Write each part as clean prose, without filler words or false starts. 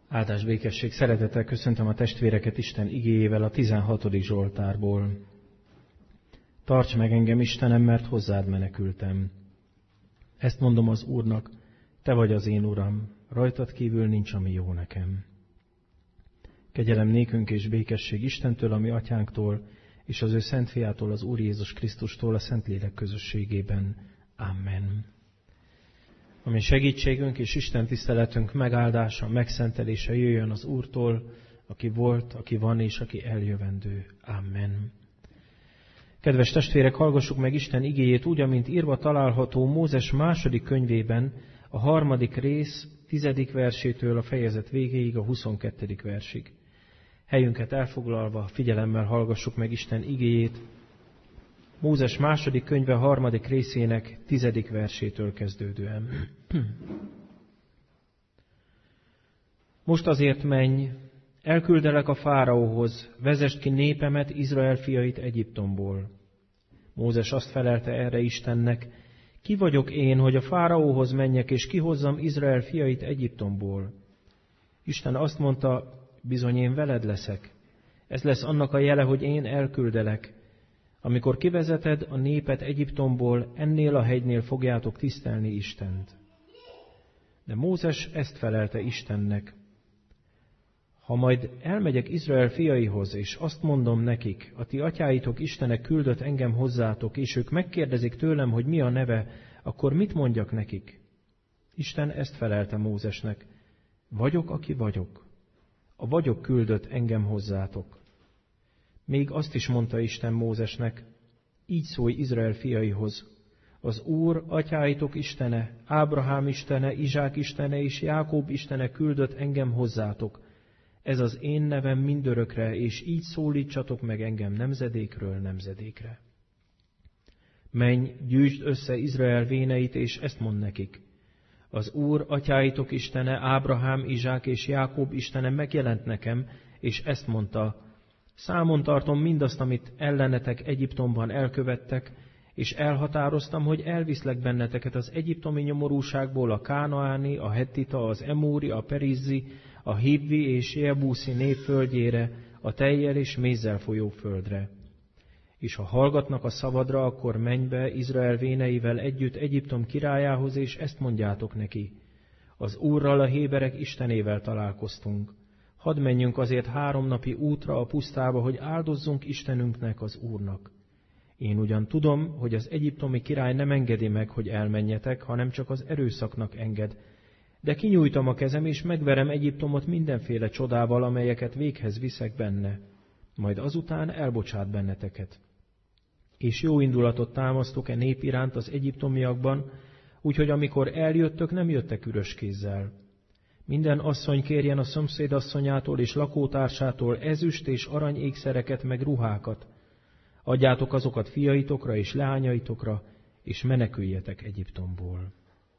Áldás békesség, szeretettel köszöntöm a testvéreket Isten igéjével a 16. Zsoltárból. Tarts meg engem, Istenem, mert hozzád menekültem. Ezt mondom az Úrnak, te vagy az én Uram, rajtad kívül nincs, ami jó nekem. Kegyelem nékünk és békesség Istentől, a mi atyánktól, és az ő szent fiától, az Úr Jézus Krisztustól, a Szentlélek közösségében. Amen. Ami segítségünk és Isten tiszteletünk megáldása, megszentelése jöjjön az Úrtól, aki volt, aki van és aki eljövendő. Amen. Kedves testvérek, hallgassuk meg Isten igéjét úgy, amint írva található Mózes második könyvében, a 3. rész 10. versétől a fejezet végéig, a 22. versig. Helyünket elfoglalva, figyelemmel hallgassuk meg Isten igéjét, Mózes második könyve 3. részének 10. versétől kezdődően. Most azért menj, elküldelek a fáraóhoz, vezesd ki népemet, Izrael fiait Egyiptomból. Mózes azt felelte erre Istennek, ki vagyok én, hogy a fáraóhoz menjek, és kihozzam Izrael fiait Egyiptomból? Isten azt mondta, bizony én veled leszek. Ez lesz annak a jele, hogy én elküldelek. Amikor kivezeted a népet Egyiptomból, ennél a hegynél fogjátok tisztelni Istent. De Mózes ezt felelte Istennek. Ha majd elmegyek Izrael fiaihoz, és azt mondom nekik, a ti atyáitok Istene küldött engem hozzátok, és ők megkérdezik tőlem, hogy mi a neve, akkor mit mondjak nekik? Isten ezt felelte Mózesnek. Vagyok, aki vagyok. A vagyok küldött engem hozzátok. Még azt is mondta Isten Mózesnek, így szólj Izrael fiaihoz, az Úr, atyáitok Istene, Ábrahám Istene, Izsák Istene és Jákob Istene küldött engem hozzátok. Ez az én nevem mindörökre, és így szólítsatok meg engem nemzedékről nemzedékre. Menj, gyűjtsd össze Izrael véneit, és ezt mondd nekik. Az Úr, atyáitok Istene, Ábrahám, Izsák és Jákob Istene megjelent nekem, és ezt mondta, számon tartom mindazt, amit ellenetek Egyiptomban elkövettek, és elhatároztam, hogy elviszlek benneteket az egyiptomi nyomorúságból a kánaáni, a hettita, az emóri, a perizzi, a hívvi és jebuszi nép földjére, a tejjel és mézzel folyó földre. És ha hallgatnak a szavadra, akkor menj be Izrael véneivel együtt Egyiptom királyához, és ezt mondjátok neki. Az Úrral, a héberek Istenével találkoztunk. Hadd menjünk azért 3 napi útra a pusztába, hogy áldozzunk Istenünknek, az Úrnak. Én ugyan tudom, hogy az egyiptomi király nem engedi meg, hogy elmenjetek, hanem csak az erőszaknak enged. De kinyújtom a kezem, és megverem Egyiptomot mindenféle csodával, amelyeket véghez viszek benne. Majd azután elbocsát benneteket. És jó indulatot támasztok nép iránt az egyiptomiakban, úgyhogy amikor eljöttök, nem jöttek üres kézzel. Minden asszony kérjen a szomszéd asszonyától és lakótársától ezüst és arany ékszereket meg ruhákat. Adjátok azokat fiaitokra és leányaitokra, és meneküljetek Egyiptomból.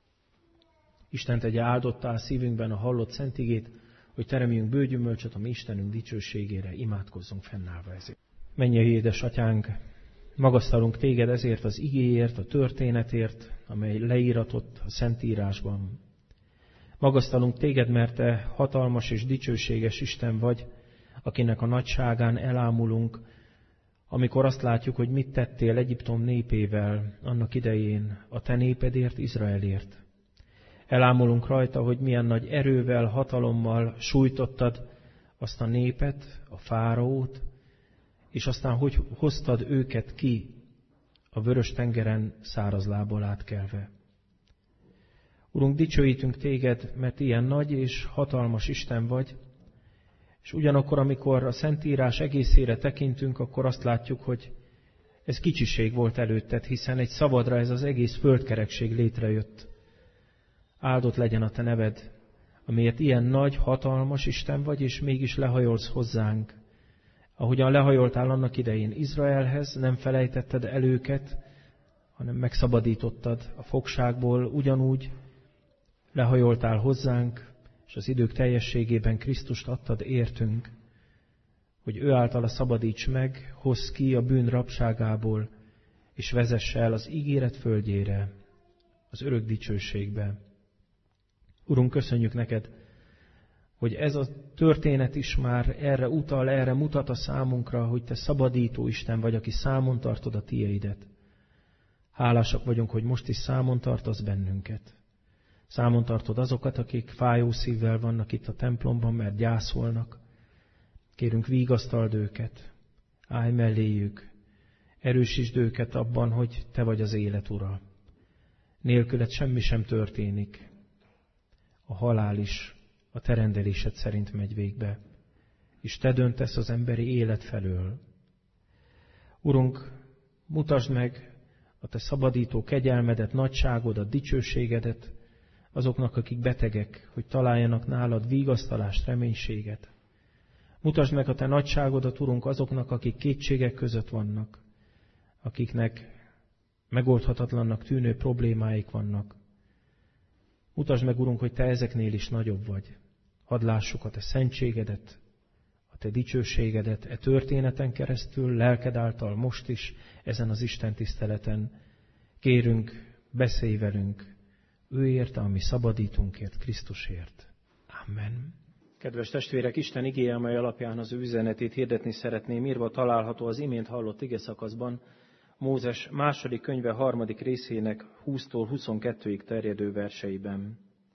Isten tegye áldottá a szívünkben a hallott szent igét, hogy teremjünk bőgyümölcsöt a mi Istenünk dicsőségére, imádkozzunk fennállva ezért. Mennyei édes atyánk, magasztalunk téged ezért az igéért, a történetért, amely leíratott a Szentírásban. Magasztalunk téged, mert te hatalmas és dicsőséges Isten vagy, akinek a nagyságán elámulunk, amikor azt látjuk, hogy mit tettél Egyiptom népével annak idején, a te népedért, Izraelért. Elámulunk rajta, hogy milyen nagy erővel, hatalommal sújtottad azt a népet, a fáraót, és aztán hogy hoztad őket ki a Vörös-tengeren száraz lábbal átkelve. Urunk, dicsőítünk téged, mert ilyen nagy és hatalmas Isten vagy, és ugyanakkor, amikor a Szentírás egészére tekintünk, akkor azt látjuk, hogy ez kicsiség volt előtted, hiszen egy szavadra ez az egész földkerekség létrejött. Áldott legyen a te neved, amiért ilyen nagy, hatalmas Isten vagy, és mégis lehajolsz hozzánk. Ahogyan lehajoltál annak idején Izraelhez, nem felejtetted el őket, hanem megszabadítottad a fogságból, ugyanúgy lehajoltál hozzánk, és az idők teljességében Krisztust adtad értünk, hogy ő általa szabadíts meg, hozz ki a bűn rabságából, és vezess el az ígéret földjére, az örök dicsőségbe. Urunk, köszönjük neked, hogy ez a történet is már erre utal, erre mutat a számunkra, hogy Te szabadító Isten vagy, aki számon tartod a tieidet. Hálásak vagyunk, hogy most is számon tartasz bennünket. Számon tartod azokat, akik fájó szívvel vannak itt a templomban, mert gyászolnak. Kérünk, vigasztald őket, állj melléjük, erősítsd őket abban, hogy Te vagy az élet ura. Nélküled semmi sem történik. A halál is a Te rendelésed szerint megy végbe, és Te döntesz az emberi élet felől. Urunk, mutasd meg a Te szabadító kegyelmedet, nagyságodat, dicsőségedet azoknak, akik betegek, hogy találjanak nálad vigasztalást, reménységet. Mutasd meg a Te nagyságodat, Urunk, azoknak, akik kétségek között vannak, akiknek megoldhatatlannak tűnő problémáik vannak. Mutasd meg, Urunk, hogy Te ezeknél is nagyobb vagy. Hadd lássuk a Te szentségedet, a Te dicsőségedet e történeten keresztül, lelked által most is, ezen az Isten tiszteleten. Kérünk, beszélj velünk, ő érte, ami szabadítunkért, Krisztusért. Amen. Kedves testvérek, Isten igéje, amely alapján az ő üzenetét hirdetni szeretném, írva található az imént hallott igeszakaszban, Mózes második könyve 3. részének 20-tól 22-ig terjedő verseiben.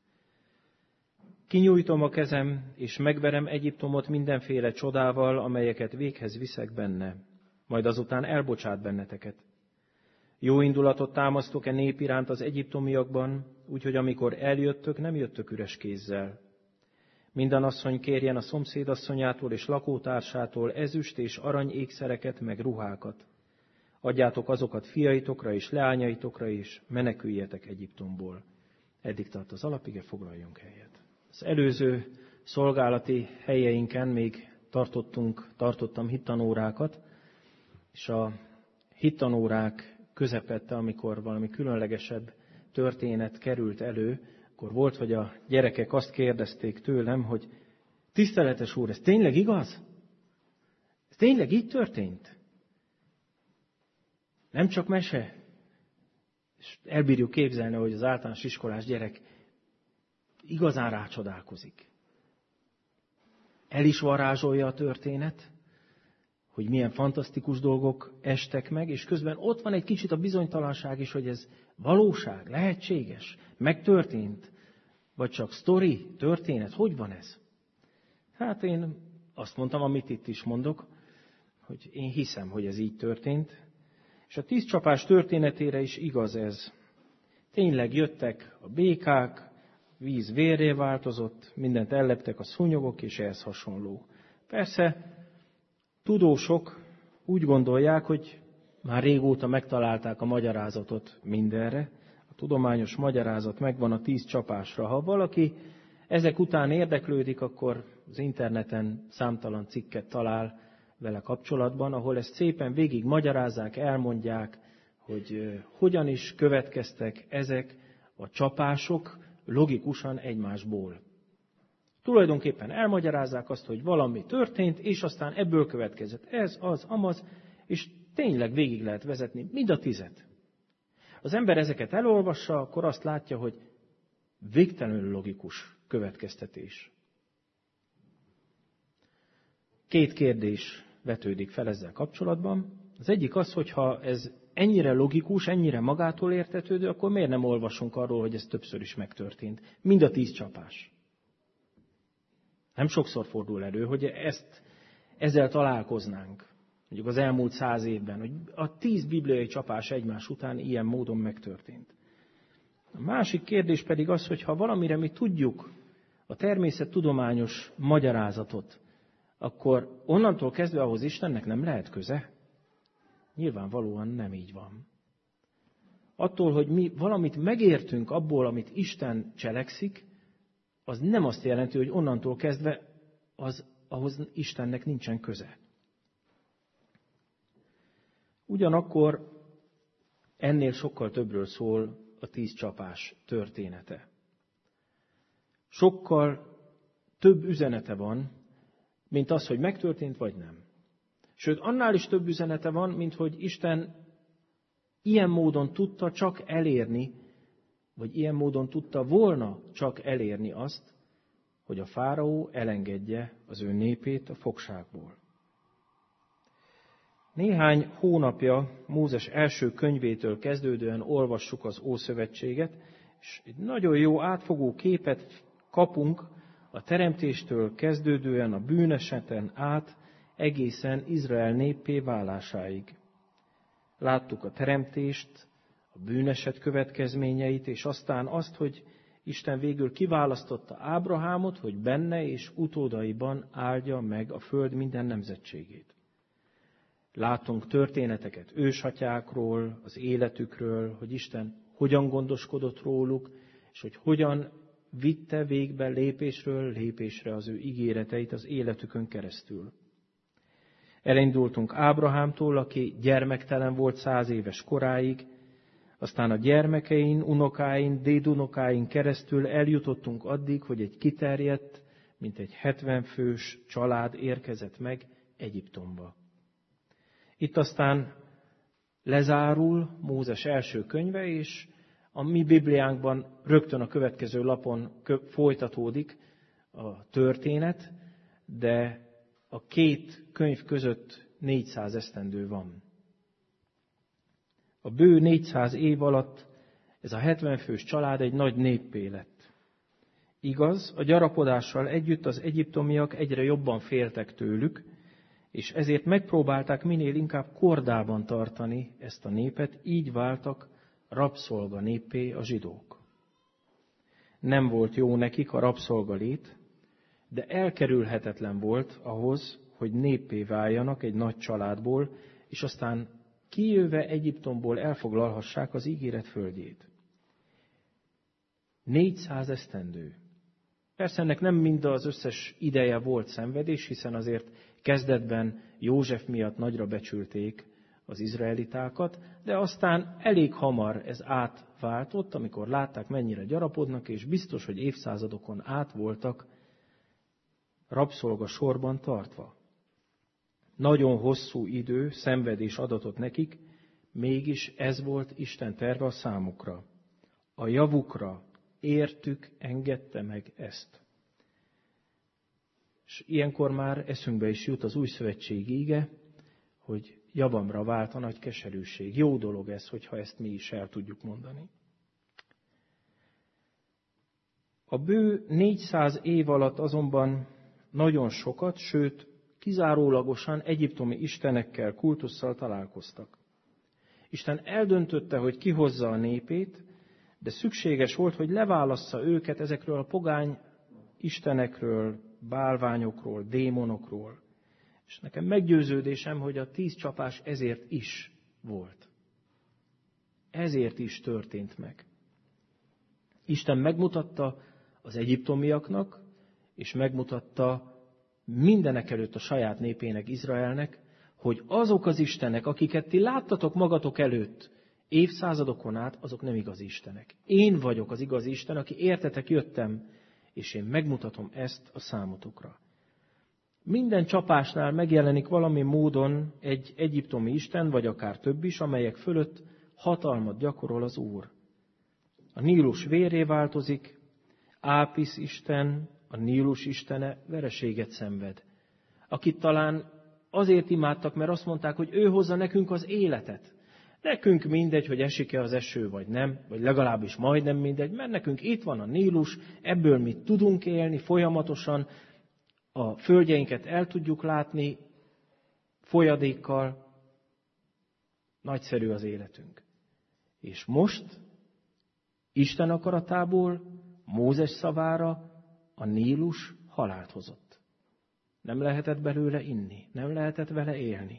Kinyújtom a kezem, és megverem Egyiptomot mindenféle csodával, amelyeket véghez viszek benne, majd azután elbocsát benneteket. Jó indulatot támasztok-e nép iránt az egyiptomiakban, úgyhogy amikor eljöttök, nem jöttök üres kézzel. Minden asszony kérjen a szomszédasszonyától és lakótársától ezüst és arany ékszereket meg ruhákat. Adjátok azokat fiaitokra és leányaitokra is, meneküljetek Egyiptomból. Eddig tart az alapige, foglaljunk helyet. Az előző szolgálati helyeinken még tartottam hittanórákat, és a hittanórák közepette, amikor valami különlegesebb történet került elő, akkor volt, hogy a gyerekek azt kérdezték tőlem, hogy tiszteletes úr, ez tényleg igaz? Ez tényleg így történt? Nem csak mese? És elbírjuk képzelni, hogy az általános iskolás gyerek igazán rácsodálkozik. El is varázsolja a történet, hogy milyen fantasztikus dolgok estek meg, és közben ott van egy kicsit a bizonytalanság is, hogy ez valóság, lehetséges, megtörtént, vagy csak sztori, történet, hogy van ez? Hát én azt mondtam, amit itt is mondok, hogy én hiszem, hogy ez így történt, és a 10 csapás történetére is igaz ez. Tényleg jöttek a békák, víz vérré változott, mindent elleptek a szúnyogok, és ehhez hasonló. Persze, tudósok úgy gondolják, hogy már régóta megtalálták a magyarázatot mindenre. A tudományos magyarázat megvan a 10 csapásra. Ha valaki ezek után érdeklődik, akkor az interneten számtalan cikket talál vele kapcsolatban, ahol ezt szépen végig magyarázzák, elmondják, hogy hogyan is következtek ezek a csapások logikusan egymásból. Tulajdonképpen elmagyarázzák azt, hogy valami történt, és aztán ebből következett ez, az, amaz, és tényleg végig lehet vezetni mind a 10. Az ember ezeket elolvassa, akkor azt látja, hogy végtelenül logikus következtetés. 2 kérdés vetődik fel ezzel kapcsolatban. Az egyik az, hogy ha ez ennyire logikus, ennyire magától értetődő, akkor miért nem olvasunk arról, hogy ez többször is megtörtént? Mind a 10 csapás. Nem sokszor fordul elő, hogy ezzel találkoznánk, mondjuk az elmúlt 100 évben, hogy a 10 bibliai csapás egymás után ilyen módon megtörtént. A másik kérdés pedig az, hogy ha valamire mi tudjuk a természettudományos magyarázatot, akkor onnantól kezdve ahhoz Istennek nem lehet köze? Nyilvánvalóan nem így van. Attól, hogy mi valamit megértünk abból, amit Isten cselekszik, az nem azt jelenti, hogy onnantól kezdve ahhoz Istennek nincsen köze. Ugyanakkor ennél sokkal többről szól a 10 csapás története. Sokkal több üzenete van, mint az, hogy megtörtént vagy nem. Sőt, annál is több üzenete van, mint hogy Isten ilyen módon tudta csak elérni, vagy ilyen módon tudta volna csak elérni azt, hogy a fáraó elengedje az ő népét a fogságból. Néhány hónapja Mózes első könyvétől kezdődően olvassuk az Ószövetséget, és egy nagyon jó átfogó képet kapunk a teremtéstől kezdődően a bűneseten át egészen Izrael néppé válásáig. Láttuk a teremtést, a bűneset következményeit, és aztán azt, hogy Isten végül kiválasztotta Ábrahámot, hogy benne és utódaiban áldja meg a föld minden nemzetségét. Látunk történeteket ősatyákról, az életükről, hogy Isten hogyan gondoskodott róluk, és hogy hogyan vitte végbe lépésről lépésre az ő ígéreteit az életükön keresztül. Elindultunk Ábrahámtól, aki gyermektelen volt 100 éves koráig, aztán a gyermekein, unokáin, dédunokáin keresztül eljutottunk addig, hogy egy kiterjedt, mint egy 70 fős család érkezett meg Egyiptomba. Itt aztán lezárul Mózes első könyve, és a mi Bibliánkban rögtön a következő lapon folytatódik a történet, de a két könyv között 400 esztendő van. A bő 400 év alatt ez a 70 fős család egy nagy néppé lett. Igaz, a gyarapodással együtt az egyiptomiak egyre jobban féltek tőlük, és ezért megpróbálták minél inkább kordában tartani ezt a népet, így váltak rabszolga néppé a zsidók. Nem volt jó nekik a rabszolgalét, de elkerülhetetlen volt ahhoz, hogy néppé váljanak egy nagy családból, és aztán kijöve Egyiptomból elfoglalhassák az ígéret földjét. 400 esztendő. Persze ennek nem mind az összes ideje volt szenvedés, hiszen azért kezdetben József miatt nagyra becsülték az izraelitákat, de aztán elég hamar ez átváltott, amikor látták, mennyire gyarapodnak, és biztos, hogy évszázadokon át voltak rabszolga sorban tartva. Nagyon hosszú idő, szenvedés adatott nekik, mégis ez volt Isten terve a számukra. A javukra értük, engedte meg ezt. És ilyenkor már eszünkbe is jut az új szövetségi ige, hogy javamra vált a nagy keserűség. Jó dolog ez, hogyha ezt mi is el tudjuk mondani. A bő 400 év alatt azonban nagyon sokat, sőt, kizárólagosan egyiptomi istenekkel, kultusszal találkoztak. Isten eldöntötte, hogy kihozza a népét, de szükséges volt, hogy leválassza őket ezekről a pogány istenekről, bálványokról, démonokról. És nekem meggyőződésem, hogy a 10 csapás ezért is volt. Ezért is történt meg. Isten megmutatta az egyiptomiaknak, és megmutatta mindenekelőtt a saját népének, Izraelnek, hogy azok az istenek, akiket ti láttatok magatok előtt évszázadokon át, azok nem igazi istenek. Én vagyok az igazi Isten, aki értetek jöttem, és én megmutatom ezt a számotokra. Minden csapásnál megjelenik valami módon egy egyiptomi isten, vagy akár több is, amelyek fölött hatalmat gyakorol az Úr. A Nílus vérré változik, Ápisz isten, a Nílus istene vereséget szenved. Akit talán azért imádtak, mert azt mondták, hogy ő hozza nekünk az életet. Nekünk mindegy, hogy esik-e az eső, vagy nem, vagy legalábbis majdnem mindegy, mert nekünk itt van a Nílus, ebből mi tudunk élni folyamatosan, a földjeinket el tudjuk látni folyadékkal, nagyszerű az életünk. És most Isten akaratából, Mózes szavára a Nílus halált hozott. Nem lehetett belőle inni, nem lehetett vele élni.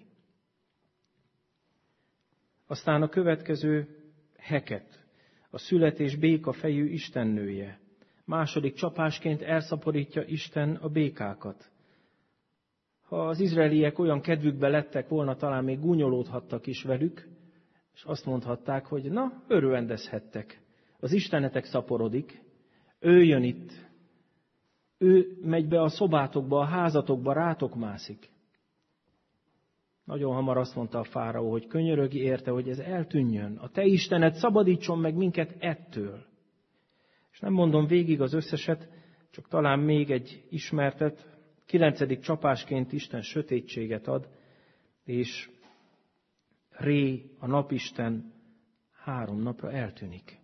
Aztán a következő Heket, a születés békafejű istennője. Második csapásként elszaporítja Isten a békákat. Ha az izraeliek olyan kedvükbe lettek volna, talán még gúnyolódhattak is velük, és azt mondhatták, hogy na, örvendezhettek. Az istenetek szaporodik, ő jön itt, ő megy be a szobátokba, a házatokba, rátok mászik. Nagyon hamar azt mondta a fáraó, hogy könyörögi érte, hogy ez eltűnjön. A te Istened szabadítson meg minket ettől. És nem mondom végig az összeset, Csak talán még egy ismertet, 9. csapásként Isten sötétséget ad, és Ré, a napisten 3 napra eltűnik.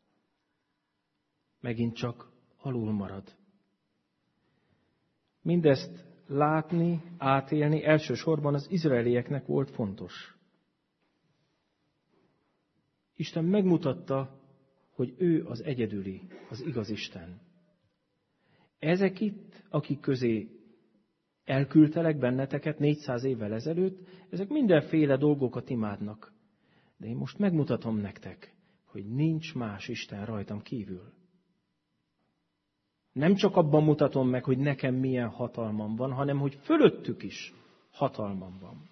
Megint csak alul marad. Mindezt látni, átélni elsősorban az izraelieknek volt fontos. Isten megmutatta, hogy ő az egyedüli, az igaz Isten. Ezek itt, akik közé elküldtelek benneteket 400 évvel ezelőtt, ezek mindenféle dolgokat imádnak. De én most megmutatom nektek, hogy nincs más Isten rajtam kívül. Nem csak abban mutatom meg, hogy nekem milyen hatalmam van, hanem hogy fölöttük is hatalmam van.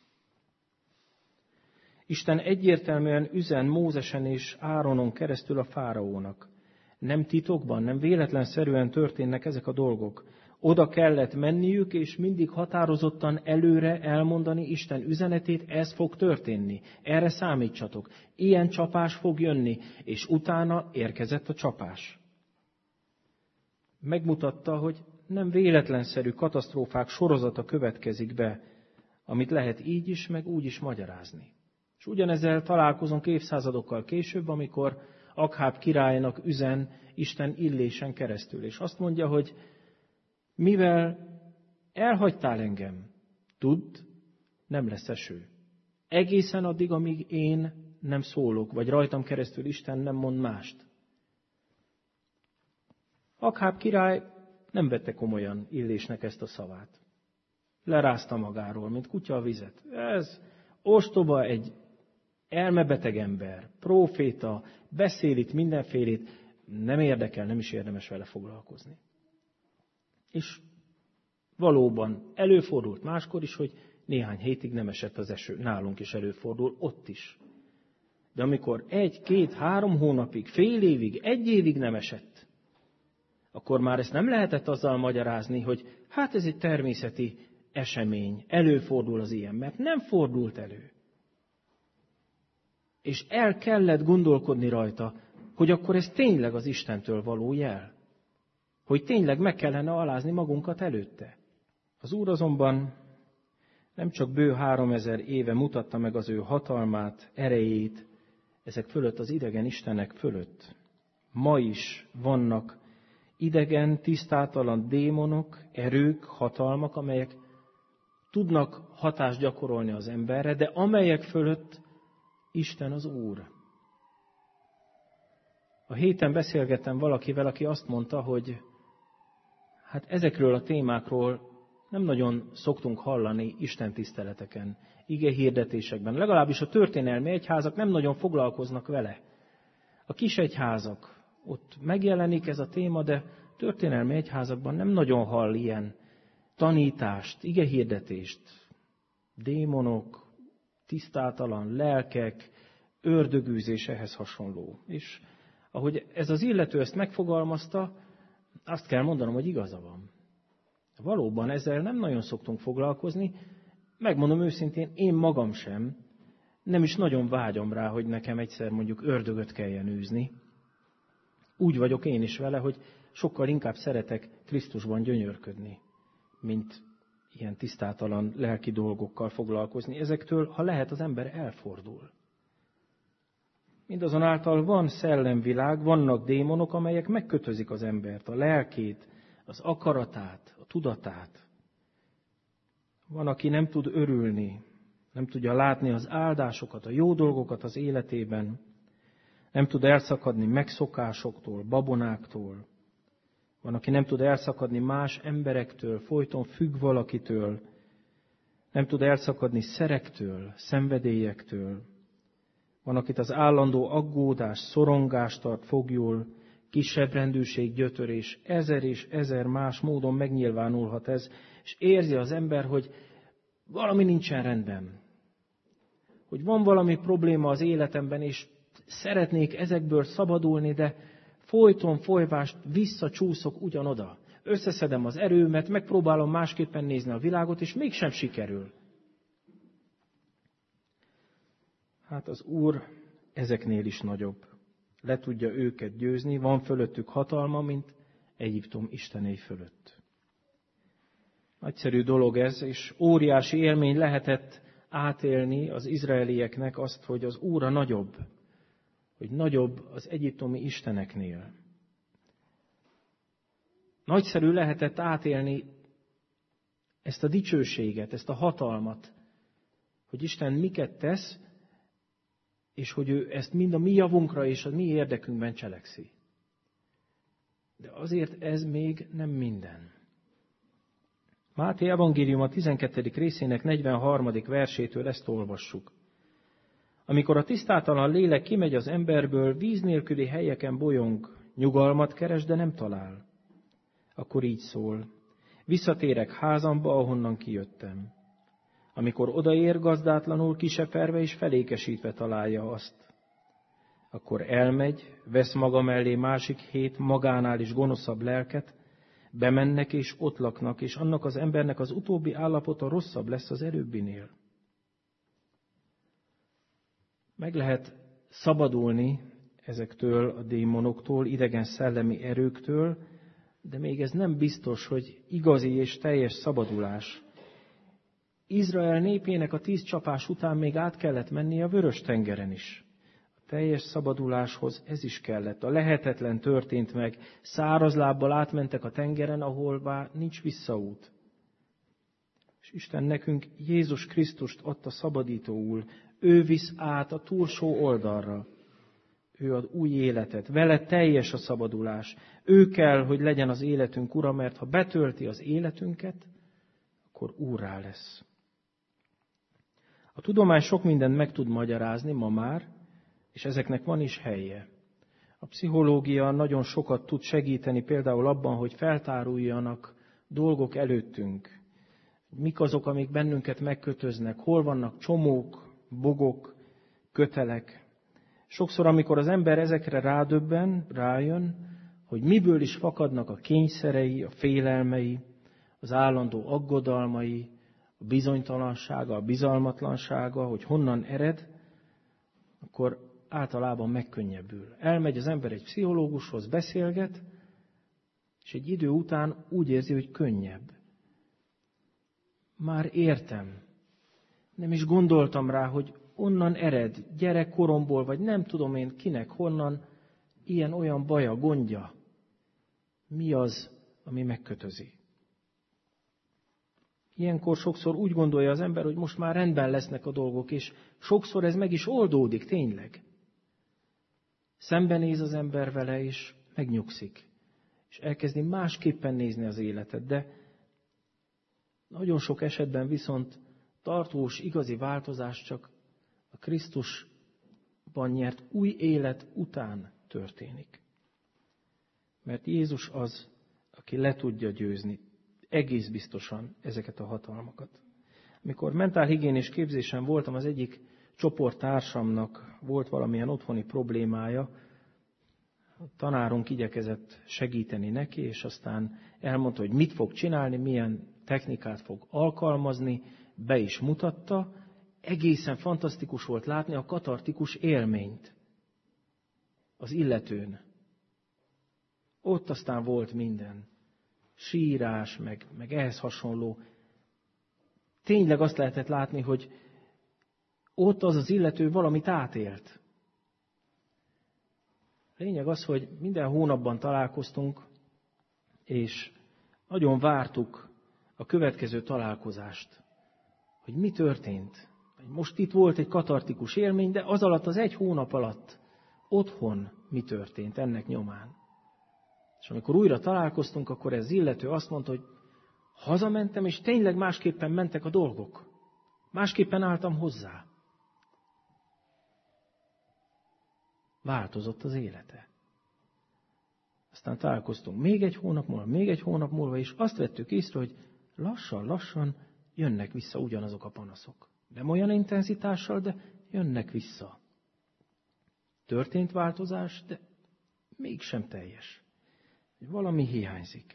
Isten egyértelműen üzen Mózesen és Áronon keresztül a fáraónak. Nem titokban, nem véletlenszerűen történnek ezek a dolgok. Oda kellett menniük, és mindig határozottan előre elmondani Isten üzenetét, ez fog történni. Erre számítsatok. Ilyen csapás fog jönni, és utána érkezett a csapás. Megmutatta, hogy nem véletlenszerű katasztrófák sorozata következik be, amit lehet így is, meg úgy is magyarázni. És ugyanezzel találkozunk évszázadokkal később, amikor Akháb királynak üzen Isten Illésen keresztül. És azt mondja, hogy mivel elhagytál engem, tudd, nem lesz eső. Egészen addig, amíg én nem szólok, vagy rajtam keresztül Isten nem mond mást. Akháb király nem vette komolyan Illésnek ezt a szavát. Lerázta magáról, mint kutya a vizet. Ez ostoba, egy elmebeteg ember, próféta, beszél itt mindenfélét, nem érdekel, nem is érdemes vele foglalkozni. És valóban előfordult máskor is, hogy néhány hétig nem esett az eső. Nálunk is előfordul, ott is. De amikor 1, 2, 3 hónapig, fél évig, 1 évig nem esett, akkor már ezt nem lehetett azzal magyarázni, hogy hát ez egy természeti esemény, előfordul az ilyen, mert nem fordult elő. És el kellett gondolkodni rajta, hogy akkor ez tényleg az Istentől való jel. Hogy tényleg meg kellene alázni magunkat előtte. Az Úr azonban nem csak bő 3000 éve mutatta meg az ő hatalmát, erejét, ezek fölött, az idegen istenek fölött. Ma is vannak idegen, tisztátalan démonok, erők, hatalmak, amelyek tudnak hatást gyakorolni az emberre, de amelyek fölött Isten az Úr. A héten beszélgettem valakivel, aki azt mondta, hogy hát ezekről a témákról nem nagyon szoktunk hallani istentiszteleteken, igehirdetésekben. Legalábbis a történelmi egyházak nem nagyon foglalkoznak vele. A kis egyházak, ott megjelenik ez a téma, de történelmi egyházakban nem nagyon hall ilyen tanítást, igehirdetést. Démonok, tisztátalan lelkek, ördögűzés, ehhez hasonló. És ahogy ez az illető ezt megfogalmazta, azt kell mondanom, hogy igaza van. Valóban ezzel nem nagyon szoktunk foglalkozni, megmondom őszintén, én magam sem, nem is nagyon vágyom rá, hogy nekem egyszer mondjuk ördögöt kelljen űzni. Úgy vagyok én is vele, hogy sokkal inkább szeretek Krisztusban gyönyörködni, mint ilyen tisztátalan lelki dolgokkal foglalkozni. Ezektől, ha lehet, az ember elfordul. Mindazonáltal van szellemvilág, vannak démonok, amelyek megkötözik az embert, a lelkét, az akaratát, a tudatát. Van, aki nem tud örülni, nem tudja látni az áldásokat, a jó dolgokat az életében, nem tud elszakadni megszokásoktól, babonáktól. Van, aki nem tud elszakadni más emberektől, folyton függ valakitől, nem tud elszakadni szerektől, szenvedélyektől. Van, akit az állandó aggódás, szorongás tart foglyul, kisebbrendűség, gyötörés, ezer és ezer más módon megnyilvánulhat ez, és érzi az ember, hogy valami nincsen rendben. Hogy van valami probléma az életemben, és szeretnék ezekből szabadulni, de folyton folyvást visszacsúszok ugyanoda. Összeszedem az erőmet, megpróbálom másképpen nézni a világot, és mégsem sikerül. Hát az Úr ezeknél is nagyobb. Le tudja őket győzni, van fölöttük hatalma, mint Egyiptom istenei fölött. Nagyszerű dolog ez, és óriási élmény lehetett átélni az izraelieknek azt, hogy az Úr a nagyobb, hogy nagyobb az egyiptomi isteneknél. Nagyszerű lehetett átélni ezt a dicsőséget, ezt a hatalmat, hogy Isten miket tesz, és hogy ő ezt mind a mi javunkra és a mi érdekünkben cselekszi. De azért ez még nem minden. Máté evangélium a 12. részének 43. versétől ezt olvassuk. Amikor a tisztátalan lélek kimegy az emberből, víz nélküli helyeken bolyong, nyugalmat keres, de nem talál. Akkor így szól, visszatérek házamba, ahonnan kijöttem. Amikor odaér, gazdátlanul kiseperve és felékesítve találja azt. Akkor elmegy, vesz maga mellé másik 7 magánál is gonoszabb lelket, bemennek és ott laknak, és annak az embernek az utóbbi állapota rosszabb lesz az előbbinél. Meg lehet szabadulni ezektől a démonoktól, idegen szellemi erőktől, de még ez nem biztos, hogy igazi és teljes szabadulás. Izrael népének a 10 csapás után még át kellett menni a Vörös-tengeren is. A teljes szabaduláshoz ez is kellett. A lehetetlen történt meg. Száraz lábbal átmentek a tengeren, ahová nincs visszaút. És Isten nekünk Jézus Krisztust adta szabadítóul. Ő visz át a túlsó oldalra. Ő ad új életet. Vele teljes a szabadulás. Ő kell, hogy legyen az életünk ura, mert ha betölti az életünket, akkor úrrá lesz. A tudomány sok mindent meg tud magyarázni ma már, és ezeknek van is helye. A pszichológia nagyon sokat tud segíteni például abban, hogy feltáruljanak dolgok előttünk. Mik azok, amik bennünket megkötöznek, hol vannak csomók, bogok, kötelek. Sokszor, amikor az ember ezekre rájön, hogy miből is fakadnak a kényszerei, a félelmei, az állandó aggodalmai, a bizonytalansága, a bizalmatlansága, hogy honnan ered, akkor általában megkönnyebbül. Elmegy az ember egy pszichológushoz, beszélget, és egy idő után úgy érzi, hogy könnyebb. Már értem. Nem is gondoltam rá, hogy onnan ered, gyerekkoromból, vagy nem tudom én kinek, honnan ilyen-olyan baja, gondja. Mi az, ami megkötözi? Ilyenkor sokszor úgy gondolja az ember, hogy most már rendben lesznek a dolgok, és sokszor ez meg is oldódik tényleg. Szembenéz az ember vele, és megnyugszik. És elkezdi másképpen nézni az életet, de nagyon sok esetben viszont tartós, igazi változás csak a Krisztusban nyert új élet után történik. Mert Jézus az, aki le tudja győzni egész biztosan ezeket a hatalmakat. Amikor mentálhigiénés képzésen voltam, az egyik csoporttársamnak volt valamilyen otthoni problémája, a tanárunk igyekezett segíteni neki, és aztán elmondta, hogy mit fog csinálni, milyen technikát fog alkalmazni, be is mutatta. Egészen fantasztikus volt látni a katartikus élményt az illetőn. Ott aztán volt minden. Sírás, meg ehhez hasonló. Tényleg azt lehetett látni, hogy ott az illető valamit átélt. Lényeg az, hogy minden hónapban találkoztunk, és nagyon vártuk a következő találkozást, hogy mi történt. Most itt volt egy katartikus élmény, de az alatt, az 1 hónap alatt otthon mi történt ennek nyomán. És amikor újra találkoztunk, akkor ez illető azt mondta, hogy hazamentem, és tényleg másképpen mentek a dolgok. Másképpen álltam hozzá. Változott az élete. Aztán találkoztunk még 1 hónap múlva, még 1 hónap múlva, és azt vettük észre, hogy lassan jönnek vissza ugyanazok a panaszok. Nem olyan intenzitással, de jönnek vissza. Történt változás, de mégsem teljes. Valami hiányzik.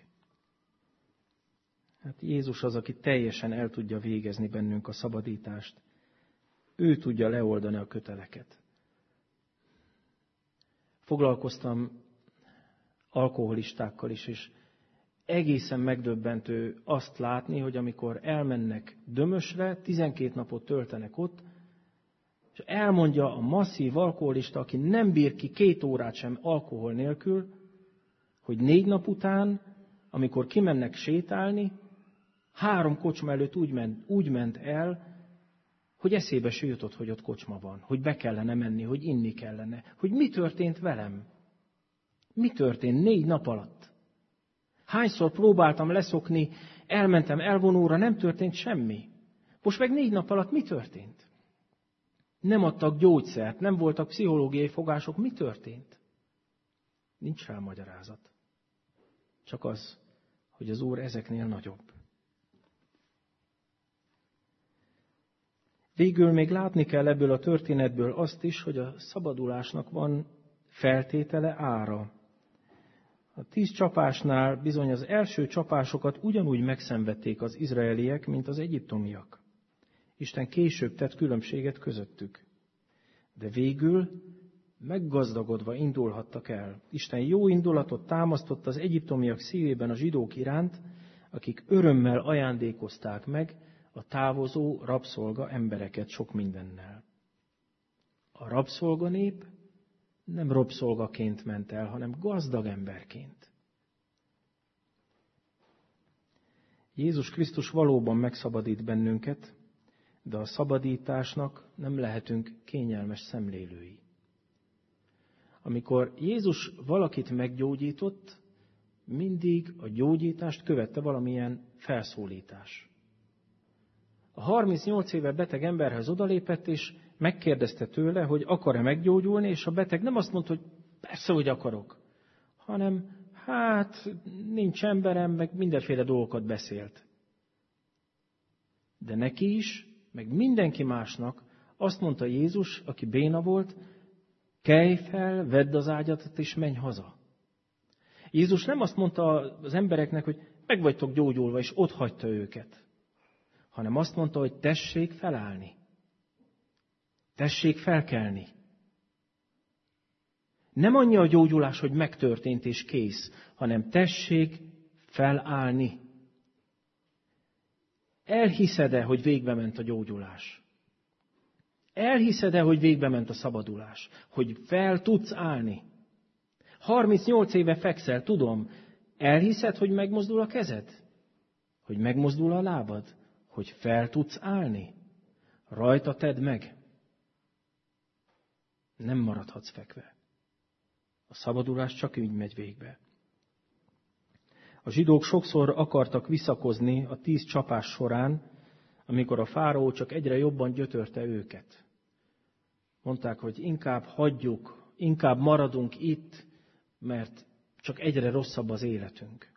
Hát Jézus az, aki teljesen el tudja végezni bennünk a szabadítást. Ő tudja leoldani a köteleket. Foglalkoztam alkoholistákkal is, és egészen megdöbbentő azt látni, hogy amikor elmennek Dömösre, 12 napot töltenek ott, és elmondja a masszív alkoholista, aki nem bír ki 2 órát sem alkohol nélkül, hogy 4 nap után, amikor kimennek sétálni, 3 kocsma előtt úgy ment el, hogy eszébe se jutott, hogy ott kocsma van, hogy be kellene menni, hogy inni kellene, hogy mi történt velem. Mi történt 4 nap alatt? Hányszor próbáltam leszokni, elmentem elvonóra, nem történt semmi. Most meg 4 nap alatt mi történt? Nem adtak gyógyszert, nem voltak pszichológiai fogások, mi történt? Nincs rá magyarázat. Csak az, hogy az Úr ezeknél nagyobb. Végül még látni kell ebből a történetből azt is, hogy a szabadulásnak van feltétele, ára. A 10 csapásnál bizony az első csapásokat ugyanúgy megszenvedték az izraeliek, mint az egyiptomiak. Isten később tett különbséget közöttük. De végül meggazdagodva indulhattak el. Isten jó indulatot támasztott az egyiptomiak szívében a zsidók iránt, akik örömmel ajándékozták meg a távozó rabszolga embereket sok mindennel. A rabszolganép nem rabszolgaként ment el, hanem gazdag emberként. Jézus Krisztus valóban megszabadít bennünket, de a szabadításnak nem lehetünk kényelmes szemlélői. Amikor Jézus valakit meggyógyított, mindig a gyógyítást követte valamilyen felszólítás. A 38 éve beteg emberhez odalépett, és megkérdezte tőle, hogy akar-e meggyógyulni, és a beteg nem azt mondta, hogy persze, hogy akarok, hanem hát nincs emberem, meg mindenféle dolgokat beszélt. De neki is, meg mindenki másnak azt mondta Jézus, aki béna volt, kelj fel, vedd az ágyadat, és menj haza. Jézus nem azt mondta az embereknek, hogy meg vagytok gyógyulva, és ott hagyta őket, hanem azt mondta, hogy tessék felállni. Tessék felkelni. Nem annyi a gyógyulás, hogy megtörtént és kész, hanem tessék felállni. Elhiszed-e, hogy végbe ment a gyógyulás? Elhiszed-e, hogy végbe ment a szabadulás? Hogy fel tudsz állni? 38 éve fekszel, tudom. Elhiszed, hogy megmozdul a kezed? Hogy megmozdul a lábad? Hogy fel tudsz állni? Rajta tedd meg. Nem maradhatsz fekve. A szabadulás csak így megy végbe. A zsidók sokszor akartak visszakozni a 10 csapás során, amikor a fáraó csak egyre jobban gyötörte őket. Mondták, hogy inkább hagyjuk, inkább maradunk itt, mert csak egyre rosszabb az életünk.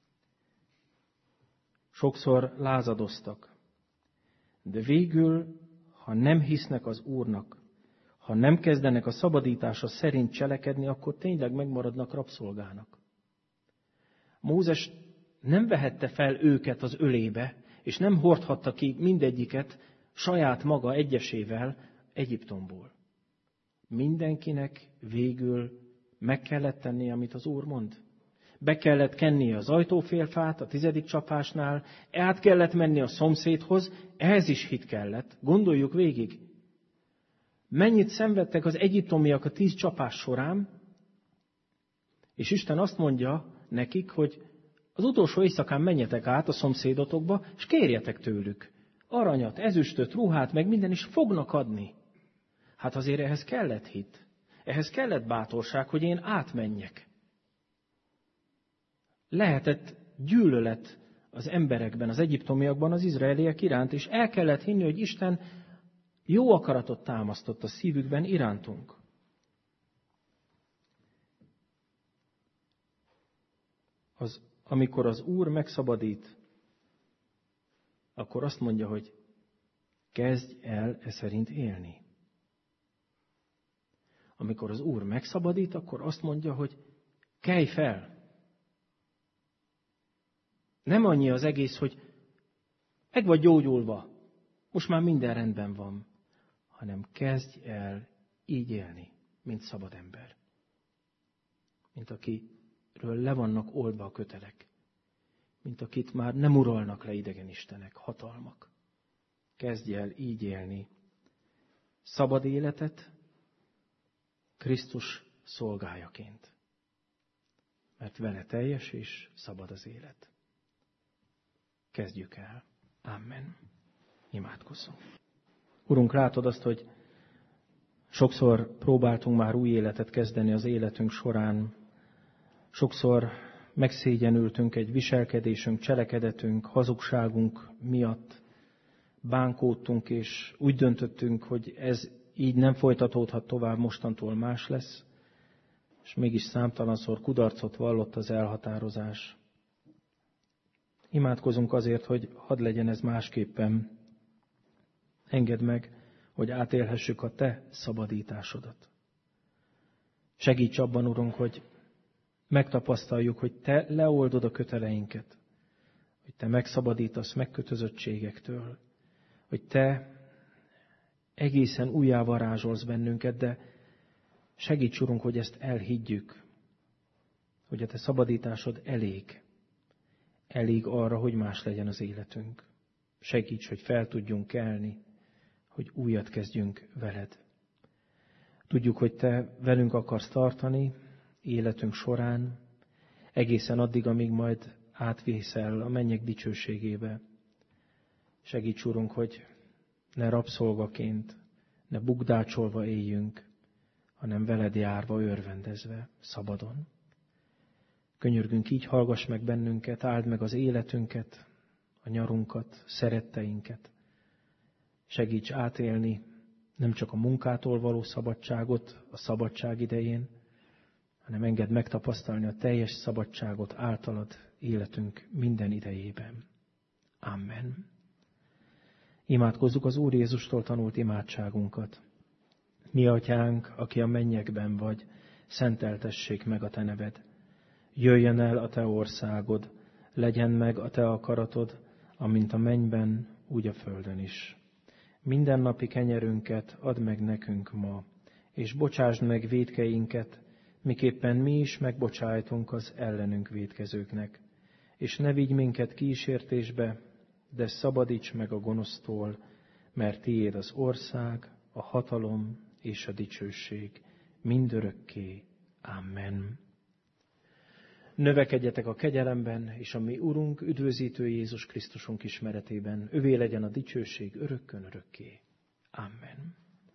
Sokszor lázadoztak. De végül, ha nem hisznek az Úrnak, ha nem kezdenek a szabadítása szerint cselekedni, akkor tényleg megmaradnak rabszolgának. Mózes nem vehette fel őket az ölébe, és nem hordhatta ki mindegyiket saját maga egyesével Egyiptomból. Mindenkinek végül meg kellett tennie, amit az Úr mond. Be kellett kennie az ajtófélfát a 10. csapásnál, át kellett menni a szomszédhoz, ehhez is hit kellett. Gondoljuk végig. Mennyit szenvedtek az egyiptomiak a 10 csapás során, és Isten azt mondja nekik, hogy az utolsó éjszakán menjetek át a szomszédotokba, és kérjetek tőlük aranyat, ezüstöt, ruhát, meg minden is fognak adni. Hát azért ehhez kellett hit. Ehhez kellett bátorság, hogy én átmenjek. Lehetett gyűlölet az emberekben, az egyiptomiakban, az izraeliek iránt, és el kellett hinni, hogy Isten jó akaratot támasztott a szívükben irántunk. Amikor az Úr megszabadít, akkor azt mondja, hogy kezdj el e szerint élni. Amikor az Úr megszabadít, akkor azt mondja, hogy kelj fel. Nem annyi az egész, hogy meg vagy gyógyulva, most már minden rendben van, hanem kezdj el így élni, mint szabad ember. Mint aki le vannak oldva a kötelek, mint akit már nem uralnak le idegen istenek, hatalmak. Kezdj el így élni szabad életet Krisztus szolgájaként. Mert vele teljes és szabad az élet. Kezdjük el. Amen. Imádkozzunk. Urunk, látod azt, hogy sokszor próbáltunk már új életet kezdeni az életünk során. Sokszor megszégyenültünk egy viselkedésünk, cselekedetünk, hazugságunk miatt. Bánkódtunk, és úgy döntöttünk, hogy ez így nem folytatódhat tovább, mostantól más lesz. És mégis számtalanszor kudarcot vallott az elhatározás. Imádkozunk azért, hogy hadd legyen ez másképpen. Engedd meg, hogy átélhessük a Te szabadításodat. Segíts abban, Urunk, hogy megtapasztaljuk, hogy Te leoldod a köteleinket, hogy Te megszabadítasz megkötözöttségektől, hogy Te egészen újjá varázsolsz bennünket, de segíts, Urunk, hogy ezt elhiggyük, hogy a Te szabadításod elég arra, hogy más legyen az életünk. Segíts, hogy fel tudjunk kelni, hogy újat kezdjünk veled. Tudjuk, hogy Te velünk akarsz tartani életünk során, egészen addig, amíg majd átvészel a mennyek dicsőségébe. Segíts, Urunk, hogy ne rabszolgaként, ne bukdácsolva éljünk, hanem veled járva, örvendezve, szabadon. Könyörgünk, így hallgass meg bennünket, áld meg az életünket, a nyarunkat, szeretteinket. Segíts átélni nem csak a munkától való szabadságot a szabadság idején, hanem engedd megtapasztalni a teljes szabadságot általad életünk minden idejében. Amen. Imádkozzuk az Úr Jézustól tanult imádságunkat. Mi atyánk, aki a mennyekben vagy, szenteltessék meg a te neved. Jöjjön el a te országod, legyen meg a te akaratod, amint a mennyben, úgy a földön is. Mindennapi kenyerünket add meg nekünk ma, és bocsásd meg vétkeinket, miképpen mi is megbocsájtunk az ellenünk vétkezőknek. És ne vigy minket kísértésbe, de szabadíts meg a gonosztól, mert tiéd az ország, a hatalom és a dicsőség mindörökké. Amen. Növekedjetek a kegyelemben, és a mi Urunk, üdvözítő Jézus Krisztusunk ismeretében. Övé legyen a dicsőség örökkön örökké. Amen.